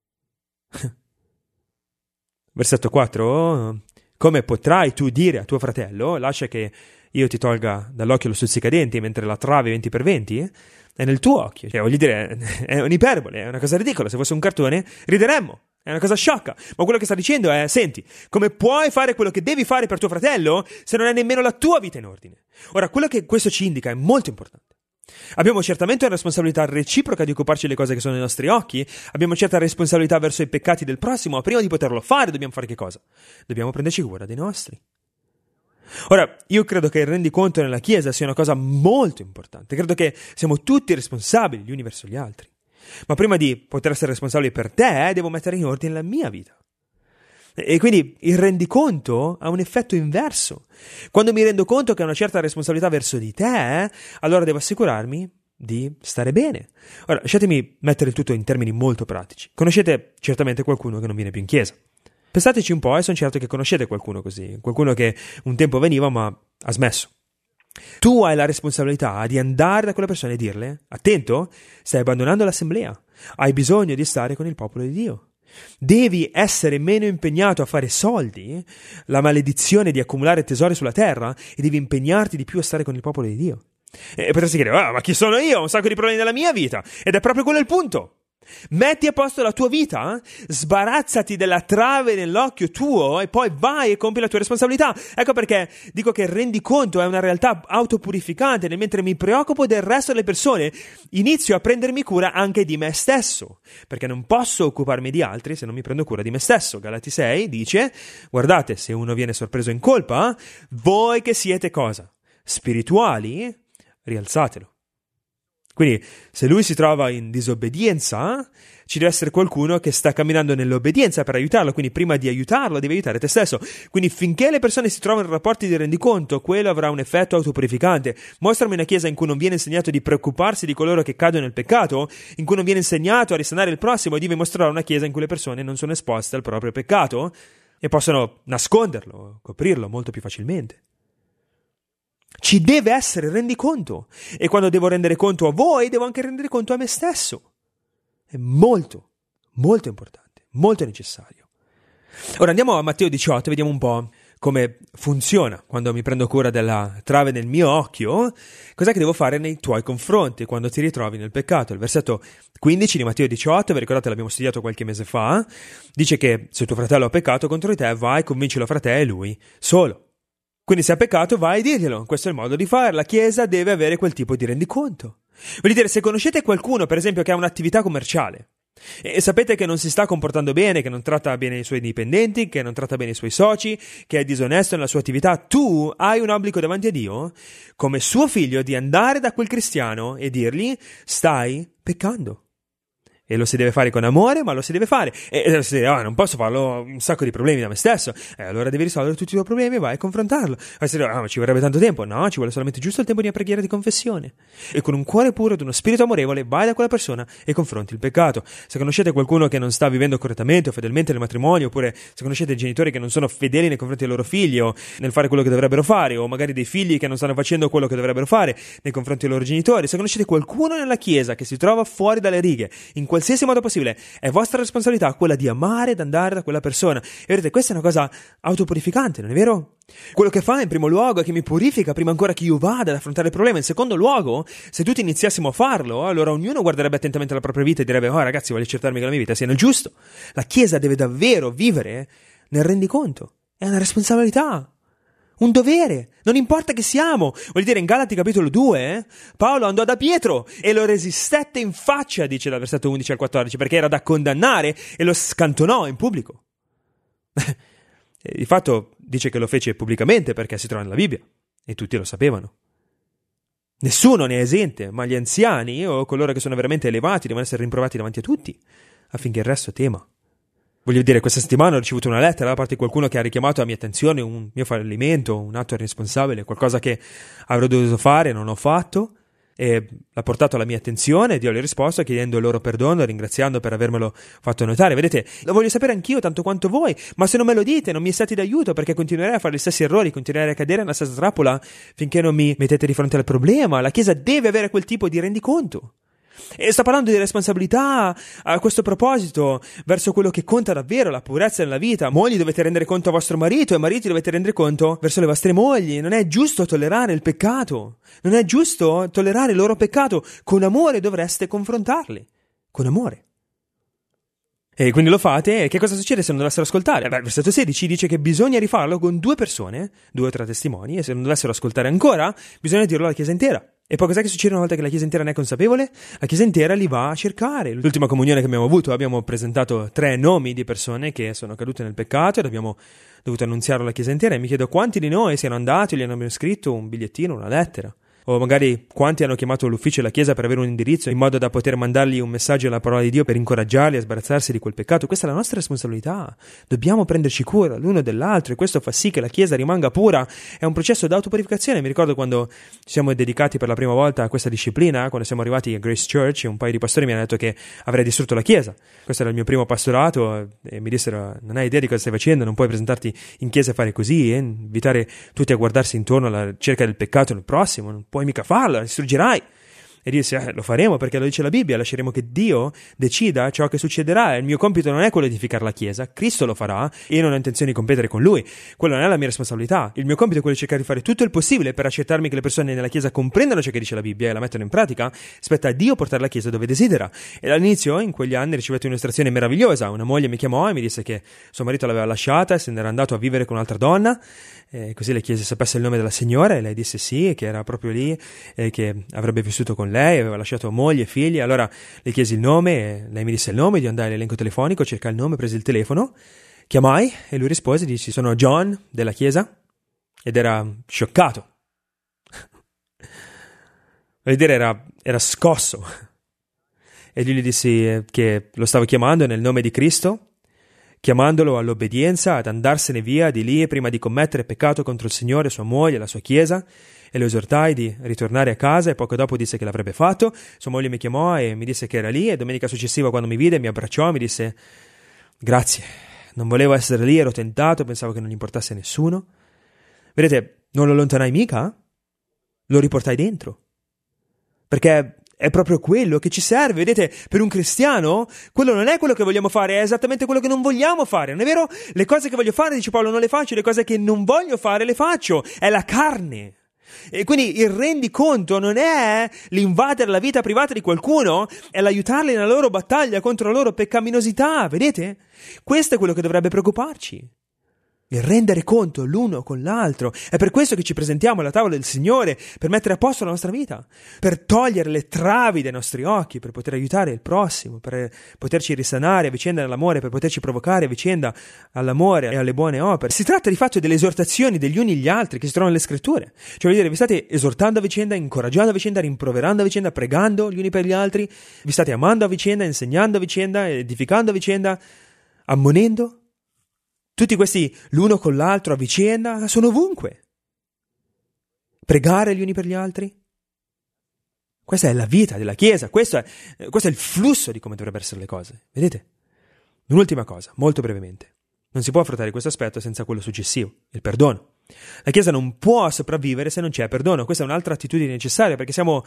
Versetto 4. Come potrai tu dire a tuo fratello, lascia che io ti tolga dall'occhio lo stuzzicadenti mentre la trave 20x20 è nel tuo occhio? Cioè, voglio dire, è un'iperbole, è una cosa ridicola. Se fosse un cartone, rideremmo. È una cosa sciocca. Ma quello che sta dicendo è, senti, come puoi fare quello che devi fare per tuo fratello se non hai nemmeno la tua vita in ordine? Ora, quello che questo ci indica è molto importante. Abbiamo certamente una responsabilità reciproca di occuparci delle cose che sono nei nostri occhi, abbiamo certa responsabilità verso i peccati del prossimo, ma prima di poterlo fare dobbiamo fare che cosa? Dobbiamo prenderci cura dei nostri. Ora, io credo che il rendiconto nella Chiesa sia una cosa molto importante, credo che siamo tutti responsabili gli uni verso gli altri, ma prima di poter essere responsabile per te, devo mettere in ordine la mia vita. E quindi il rendiconto ha un effetto inverso. Quando mi rendo conto che ho una certa responsabilità verso di te, allora devo assicurarmi di stare bene. Ora, lasciatemi mettere il tutto in termini molto pratici. Conoscete certamente qualcuno che non viene più in chiesa. Pensateci un po' e sono certo che conoscete qualcuno così, qualcuno che un tempo veniva ma ha smesso. Tu hai la responsabilità di andare da quella persona e dirle, attento, stai abbandonando l'assemblea, hai bisogno di stare con il popolo di Dio. Devi essere meno impegnato a fare soldi, la maledizione di accumulare tesori sulla terra, e devi impegnarti di più a stare con il popolo di Dio. E potresti dire, ma chi sono io? Ho un sacco di problemi nella mia vita. Ed è proprio quello il punto. Metti a posto la tua vita, sbarazzati della trave nell'occhio tuo e poi vai e compi la tua responsabilità. Ecco perché dico che il rendiconto è una realtà autopurificante, nel mentre mi preoccupo del resto delle persone, inizio a prendermi cura anche di me stesso, perché non posso occuparmi di altri se non mi prendo cura di me stesso. Galati 6 dice, guardate, se uno viene sorpreso in colpa, voi che siete cosa? Spirituali, rialzatelo. Quindi, se lui si trova in disobbedienza, ci deve essere qualcuno che sta camminando nell'obbedienza per aiutarlo, quindi prima di aiutarlo devi aiutare te stesso. Quindi finché le persone si trovano in rapporti di rendiconto, quello avrà un effetto autopurificante. Mostrami una chiesa in cui non viene insegnato di preoccuparsi di coloro che cadono nel peccato, in cui non viene insegnato a risanare il prossimo, e devi mostrare una chiesa in cui le persone non sono esposte al proprio peccato e possono nasconderlo, coprirlo molto più facilmente. Ci deve essere rendiconto, e quando devo rendere conto a voi, devo anche rendere conto a me stesso. È molto, molto importante, molto necessario. Ora andiamo a Matteo 18 e vediamo un po' come funziona quando mi prendo cura della trave nel mio occhio. Cos'è che devo fare nei tuoi confronti quando ti ritrovi nel peccato? Il versetto 15 di Matteo 18, vi ricordate, l'abbiamo studiato qualche mese fa, dice che se tuo fratello ha peccato contro di te, vai, convincilo fra te e lui solo. Quindi se ha peccato vai e dirglielo, questo è il modo di fare, la Chiesa deve avere quel tipo di rendiconto. Voglio dire, se conoscete qualcuno, per esempio, che ha un'attività commerciale e sapete che non si sta comportando bene, che non tratta bene i suoi dipendenti, che non tratta bene i suoi soci, che è disonesto nella sua attività, tu hai un obbligo davanti a Dio, come suo figlio, di andare da quel cristiano e dirgli, stai peccando. E lo si deve fare con amore, ma lo si deve fare. E si dice, non posso farlo, ho un sacco di problemi da me stesso. Allora devi risolvere tutti i tuoi problemi e vai a confrontarlo. E si dice, ma ci vorrebbe tanto tempo? No, ci vuole solamente giusto il tempo di una preghiera di confessione. E con un cuore puro ed uno spirito amorevole vai da quella persona e confronti il peccato. Se conoscete qualcuno che non sta vivendo correttamente o fedelmente nel matrimonio, oppure se conoscete genitori che non sono fedeli nei confronti dei loro figli o nel fare quello che dovrebbero fare, o magari dei figli che non stanno facendo quello che dovrebbero fare nei confronti dei loro genitori, se conoscete qualcuno nella Chiesa che si trova fuori dalle righe, in qualsiasi modo possibile, è vostra responsabilità quella di amare ed andare da quella persona. E vedete, questa è una cosa autopurificante, non è vero? Quello che fa in primo luogo è che mi purifica prima ancora che io vada ad affrontare il problema. In secondo luogo, se tutti iniziassimo a farlo, allora ognuno guarderebbe attentamente la propria vita e direbbe, ragazzi, voglio accertarmi che la mia vita sia nel giusto. La Chiesa deve davvero vivere nel rendiconto. È una responsabilità, un dovere, non importa che siamo. Voglio dire, in Galati capitolo 2, Paolo andò da Pietro e lo resistette in faccia, dice dal versetto 11 al 14, perché era da condannare, e lo scantonò in pubblico. Di fatto dice che lo fece pubblicamente perché si trova nella Bibbia e tutti lo sapevano. Nessuno ne è esente, ma gli anziani o coloro che sono veramente elevati devono essere rimprovati davanti a tutti affinché il resto tema. Voglio dire, questa settimana ho ricevuto una lettera da parte di qualcuno che ha richiamato alla mia attenzione un mio fallimento, un atto irresponsabile, qualcosa che avrei dovuto fare e non ho fatto. e l'ha portato alla mia attenzione, Dio le ha risposto chiedendo loro perdono, ringraziando per avermelo fatto notare. Vedete, lo voglio sapere anch'io tanto quanto voi, ma se non me lo dite non mi siete d'aiuto, perché continuerei a fare gli stessi errori, continuerei a cadere nella stessa trappola finché non mi mettete di fronte al problema. La Chiesa deve avere quel tipo di rendiconto. E sta parlando di responsabilità a questo proposito verso quello che conta davvero, la purezza nella vita. Mogli, dovete rendere conto a vostro marito, e mariti dovete rendere conto verso le vostre mogli. Non è giusto tollerare il peccato, non è giusto tollerare il loro peccato. Con amore dovreste confrontarli, con amore. E quindi lo fate, e che cosa succede se non dovessero ascoltare? Beh, il versetto 16 dice che bisogna rifarlo con 2 persone, 2 o 3 testimoni, e se non dovessero ascoltare ancora, bisogna dirlo alla Chiesa intera. E poi cos'è che succede una volta che la Chiesa intera ne è consapevole? La Chiesa intera li va a cercare. L'ultima comunione che abbiamo avuto abbiamo presentato 3 nomi di persone che sono cadute nel peccato ed abbiamo dovuto annunziarlo alla Chiesa intera, e mi chiedo quanti di noi siano andati o gli hanno scritto un bigliettino, una lettera. O magari quanti hanno chiamato l'ufficio della Chiesa per avere un indirizzo in modo da poter mandargli un messaggio alla parola di Dio per incoraggiarli a sbarazzarsi di quel peccato. Questa è la nostra responsabilità. Dobbiamo prenderci cura l'uno dell'altro, e questo fa sì che la Chiesa rimanga pura. È un processo d'autopurificazione. Mi ricordo quando ci siamo dedicati per la prima volta a questa disciplina, quando siamo arrivati a Grace Church, un paio di pastori mi hanno detto che avrei distrutto la Chiesa. Questo era il mio primo pastorato e mi dissero: non hai idea di cosa stai facendo, non puoi presentarti in Chiesa e fare così, invitare tutti a guardarsi intorno alla ricerca del peccato nel prossimo, non puoi mica farlo, distruggerai. E disse: lo faremo perché lo dice la Bibbia, lasceremo che Dio decida ciò che succederà. Il mio compito non è quello di edificare la Chiesa, Cristo lo farà e io non ho intenzione di competere con Lui. Quella non è la mia responsabilità. Il mio compito è quello di cercare di fare tutto il possibile per accertarmi che le persone nella Chiesa comprendano ciò che dice la Bibbia e la mettono in pratica. Spetta a Dio portare la Chiesa dove desidera. E all'inizio, in quegli anni, ricevetti un'istruzione meravigliosa. Una moglie mi chiamò e mi disse che suo marito l'aveva lasciata e se n'era andato a vivere con un'altra donna. Così le chiese sapesse il nome della signora e lei disse sì, che era proprio lì, che avrebbe vissuto con lei, aveva lasciato moglie e figli. Allora le chiesi il nome e lei mi disse il nome, io andai all'elenco telefonico, cercai il nome, presi il telefono, chiamai e lui rispose, dici: sono John della chiesa, ed era scioccato. Voglio dire, era scosso. E io gli dissi che lo stavo chiamando nel nome di Cristo, chiamandolo all'obbedienza, ad andarsene via di lì prima di commettere peccato contro il Signore, sua moglie e la sua Chiesa, e lo esortai di ritornare a casa e poco dopo disse che l'avrebbe fatto. Sua moglie mi chiamò e mi disse che era lì, e domenica successiva quando mi vide mi abbracciò e mi disse: grazie, non volevo essere lì, ero tentato, pensavo che non gli importasse a nessuno. Vedete, non lo allontanai mica, lo riportai dentro, perché è proprio quello che ci serve. Vedete, per un cristiano quello non è quello che vogliamo fare, è esattamente quello che non vogliamo fare, non è vero? Le cose che voglio fare, dice Paolo, non le faccio, le cose che non voglio fare le faccio, è la carne. E quindi il rendiconto non è l'invadere la vita privata di qualcuno, è l'aiutarli nella loro battaglia contro la loro peccaminosità, vedete? Questo è quello che dovrebbe preoccuparci. Il rendere conto l'uno con l'altro. È per questo che ci presentiamo alla tavola del Signore, per mettere a posto la nostra vita, per togliere le travi dai nostri occhi, per poter aiutare il prossimo, per poterci risanare a vicenda nell'amore, per poterci provocare a vicenda all'amore e alle buone opere. Si tratta di fatto delle esortazioni degli uni agli altri che si trovano nelle scritture. Cioè, vuol dire, vi state esortando a vicenda, incoraggiando a vicenda, rimproverando a vicenda, pregando gli uni per gli altri, vi state amando a vicenda, insegnando a vicenda, edificando a vicenda, ammonendo. Tutti questi l'uno con l'altro a vicenda sono ovunque. Pregare gli uni per gli altri. Questa è la vita della Chiesa, questo è il flusso di come dovrebbero essere le cose. Vedete? Un'ultima cosa, molto brevemente. Non si può affrontare questo aspetto senza quello successivo, il perdono. La Chiesa non può sopravvivere se non c'è perdono. Questa è un'altra attitudine necessaria, perché siamo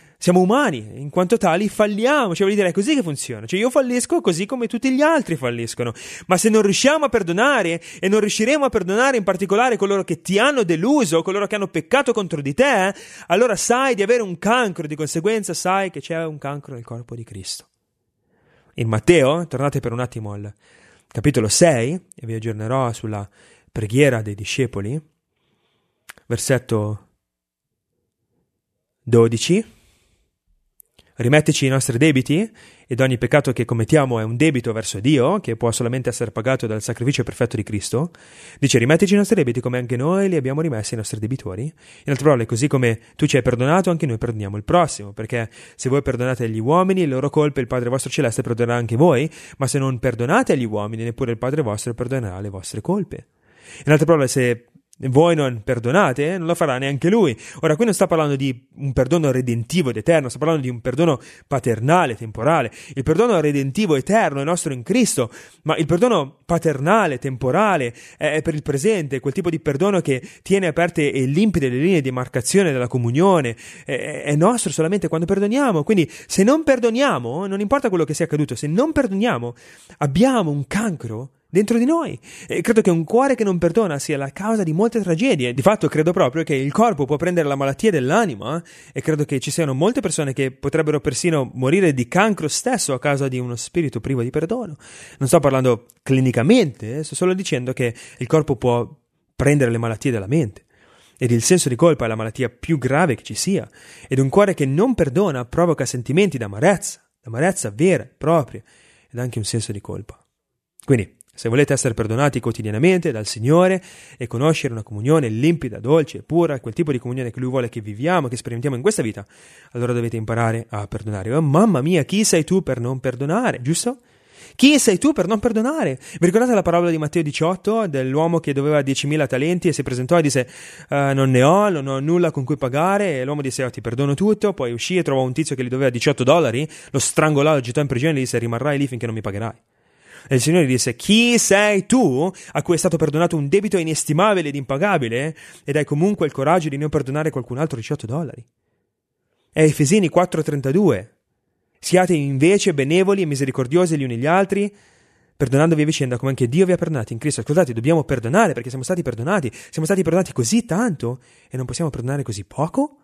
umani, in quanto tali falliamo, cioè vuol dire è così che funziona, cioè io fallisco così come tutti gli altri falliscono, ma se non riusciamo a perdonare e non riusciremo a perdonare in particolare coloro che ti hanno deluso, coloro che hanno peccato contro di te, allora sai di avere un cancro, di conseguenza sai che c'è un cancro nel corpo di Cristo. In Matteo, tornate per un attimo al capitolo 6 e vi aggiornerò sulla preghiera dei discepoli, versetto 12. Rimettici i nostri debiti, ed ogni peccato che commettiamo è un debito verso Dio, che può solamente essere pagato dal sacrificio perfetto di Cristo. Dice: rimettici i nostri debiti come anche noi li abbiamo rimessi ai nostri debitori. In altre parole, così come tu ci hai perdonato, anche noi perdoniamo il prossimo, perché se voi perdonate agli uomini le loro colpe, il Padre vostro celeste perdonerà anche voi, ma se non perdonate agli uomini, neppure il Padre vostro perdonerà le vostre colpe. In altre parole, se voi non perdonate, non lo farà neanche lui. Ora, qui non sta parlando di un perdono redentivo ed eterno, sta parlando di un perdono paternale, temporale. Il perdono redentivo eterno è nostro in Cristo, ma il perdono paternale, temporale, è per il presente, quel tipo di perdono che tiene aperte e limpide le linee di demarcazione della comunione, è nostro solamente quando perdoniamo. Quindi, se non perdoniamo, non importa quello che sia accaduto, se non perdoniamo, abbiamo un cancro dentro di noi. E credo che un cuore che non perdona sia la causa di molte tragedie. Di fatto credo proprio che il corpo può prendere la malattia dell'anima, e credo che ci siano molte persone che potrebbero persino morire di cancro stesso a causa di uno spirito privo di perdono. Non sto parlando clinicamente, sto solo dicendo che il corpo può prendere le malattie della mente. Ed il senso di colpa è la malattia più grave che ci sia. Ed un cuore che non perdona provoca sentimenti d'amarezza vera, propria, ed anche un senso di colpa. Quindi, se volete essere perdonati quotidianamente dal Signore e conoscere una comunione limpida, dolce e pura, quel tipo di comunione che Lui vuole che viviamo, che sperimentiamo in questa vita, allora dovete imparare a perdonare. Oh, mamma mia, chi sei tu per non perdonare, giusto? Chi sei tu per non perdonare? Vi ricordate la parabola di Matteo 18 dell'uomo che doveva 10.000 talenti e si presentò e disse non ho nulla con cui pagare, e l'uomo disse ti perdono tutto, poi uscì e trovò un tizio che gli doveva $18, lo strangolò, lo gettò in prigione e gli disse rimarrai lì finché non mi pagherai. E il Signore disse chi sei tu a cui è stato perdonato un debito inestimabile ed impagabile ed hai comunque il coraggio di non perdonare qualcun altro $18? È Efesini 4,32. Siate invece benevoli e misericordiosi gli uni gli altri, perdonandovi a vicenda come anche Dio vi ha perdonati in Cristo. Ascoltate, dobbiamo perdonare perché siamo stati perdonati così tanto e non possiamo perdonare così poco?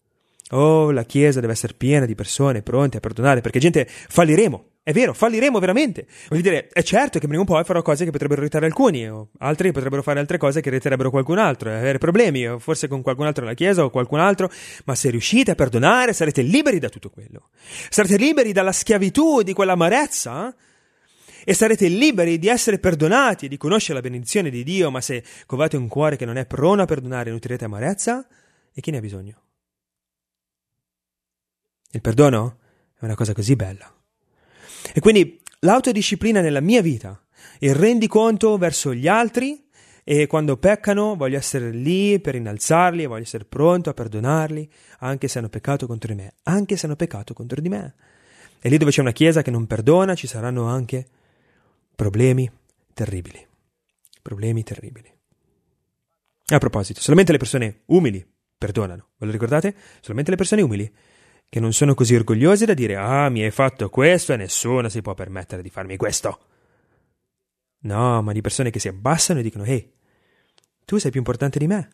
Oh, la Chiesa deve essere piena di persone pronte a perdonare, perché gente falliremo. È vero, falliremo veramente. Voglio dire, è certo che prima o poi farò cose che potrebbero irritare alcuni, o altri potrebbero fare altre cose che irriterebbero qualcun altro, e avere problemi, o forse con qualcun altro nella Chiesa o qualcun altro, ma se riuscite a perdonare sarete liberi da tutto quello. Sarete liberi dalla schiavitù di quell'amarezza, e sarete liberi di essere perdonati e di conoscere la benedizione di Dio, ma se covate un cuore che non è pronto a perdonare e nutrirete amarezza, e chi ne ha bisogno? Il perdono è una cosa così bella. E quindi l'autodisciplina nella mia vita, il rendiconto verso gli altri, e quando peccano voglio essere lì per innalzarli e voglio essere pronto a perdonarli, anche se hanno peccato contro di me, E lì dove c'è una Chiesa che non perdona ci saranno anche problemi terribili. A proposito, solamente le persone umili perdonano. Ve lo ricordate? Solamente le persone umili che non sono così orgogliosi da dire mi hai fatto questo e nessuno si può permettere di farmi questo. No, ma di persone che si abbassano e dicono tu sei più importante di me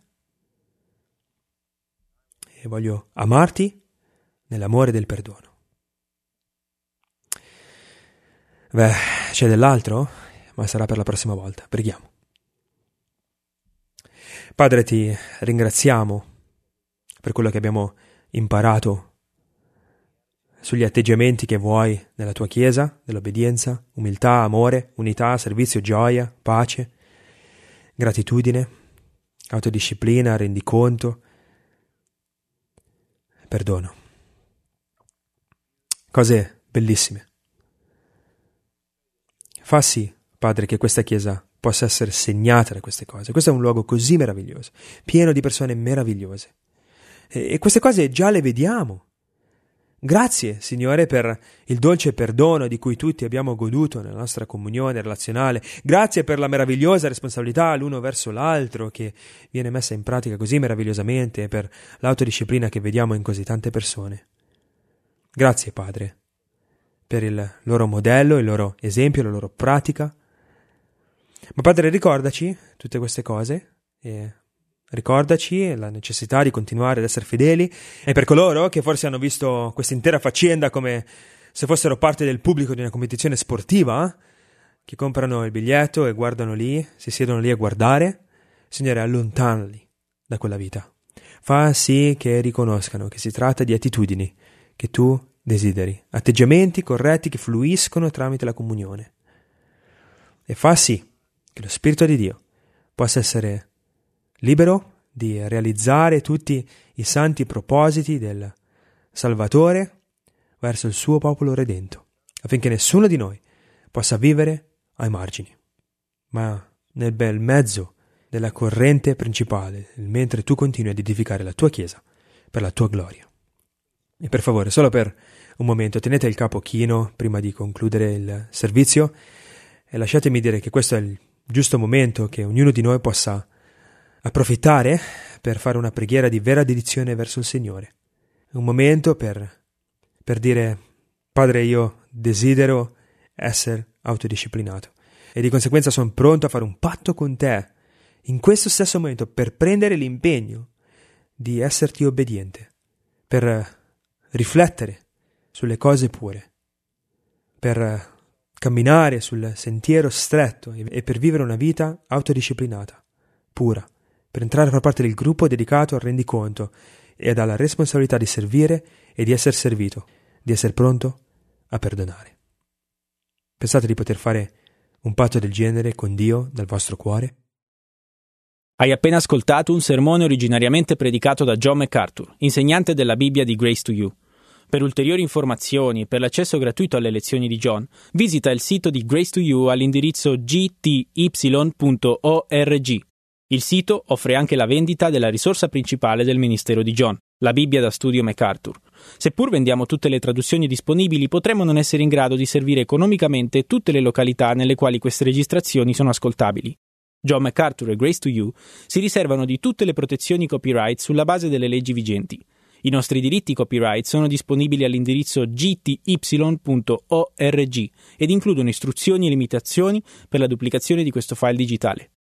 e voglio amarti nell'amore del perdono. C'è dell'altro, ma sarà per la prossima volta. Preghiamo. Padre, ti ringraziamo per quello che abbiamo imparato sugli atteggiamenti che vuoi nella tua Chiesa, dell'obbedienza, umiltà, amore, unità, servizio, gioia, pace, gratitudine, autodisciplina, rendiconto, perdono. Cose bellissime. Fa sì, Padre, che questa Chiesa possa essere segnata da queste cose. Questo è un luogo così meraviglioso, pieno di persone meravigliose. E queste cose già le vediamo. Grazie, Signore, per il dolce perdono di cui tutti abbiamo goduto nella nostra comunione relazionale. Grazie per la meravigliosa responsabilità l'uno verso l'altro che viene messa in pratica così meravigliosamente e per l'autodisciplina che vediamo in così tante persone. Grazie, Padre, per il loro modello, il loro esempio, la loro pratica. Ma Padre, ricordaci tutte queste cose e ricordaci la necessità di continuare ad essere fedeli, e per coloro che forse hanno visto questa intera faccenda come se fossero parte del pubblico di una competizione sportiva, che comprano il biglietto e guardano lì, si siedono lì a guardare, Signore, allontanali da quella vita. Fa sì che riconoscano che si tratta di attitudini che tu desideri, atteggiamenti corretti che fluiscono tramite la comunione. E fa sì che lo Spirito di Dio possa essere libero di realizzare tutti i santi propositi del Salvatore verso il suo popolo redento, affinché nessuno di noi possa vivere ai margini, ma nel bel mezzo della corrente principale, mentre tu continui ad edificare la tua chiesa per la tua gloria. E per favore, solo per un momento, tenete il capo chino prima di concludere il servizio e lasciatemi dire che questo è il giusto momento che ognuno di noi possa approfittare per fare una preghiera di vera dedizione verso il Signore. Un momento per dire: Padre, io desidero essere autodisciplinato e di conseguenza sono pronto a fare un patto con te in questo stesso momento per prendere l'impegno di esserti obbediente, per riflettere sulle cose pure, per camminare sul sentiero stretto e per vivere una vita autodisciplinata, pura, per entrare a far parte del gruppo dedicato al rendiconto ed alla responsabilità di servire e di essere servito, di essere pronto a perdonare. Pensate di poter fare un patto del genere con Dio dal vostro cuore? Hai appena ascoltato un sermone originariamente predicato da John MacArthur, insegnante della Bibbia di Grace to You. Per ulteriori informazioni e per l'accesso gratuito alle lezioni di John, visita il sito di Grace to You all'indirizzo gty.org. Il sito offre anche la vendita della risorsa principale del ministero di John, la Bibbia da studio MacArthur. Seppur vendiamo tutte le traduzioni disponibili, potremmo non essere in grado di servire economicamente tutte le località nelle quali queste registrazioni sono ascoltabili. John MacArthur e Grace to You si riservano di tutte le protezioni copyright sulla base delle leggi vigenti. I nostri diritti copyright sono disponibili all'indirizzo gty.org ed includono istruzioni e limitazioni per la duplicazione di questo file digitale.